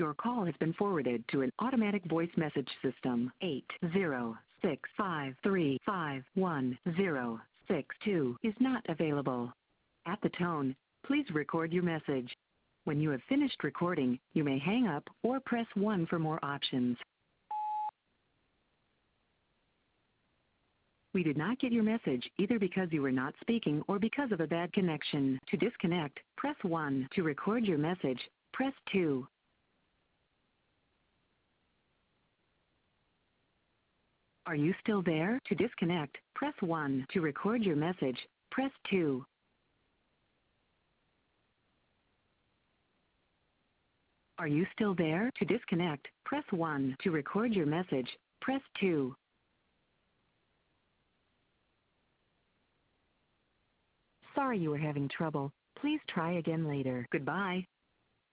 Your call has been forwarded to an automatic voice message system. 80653511062 is not available. At the tone, please record your message. When you have finished recording, you may hang up or press 1 for more options. We did not get your message either because you were not speaking or because of a bad connection. To disconnect, press 1. To record your message, press 2. Are you still there? To disconnect, press 1. To record your message, press 2. Are you still there? To disconnect, press 1. To record your message, press 2. Sorry you were having trouble. Please try again later. Goodbye.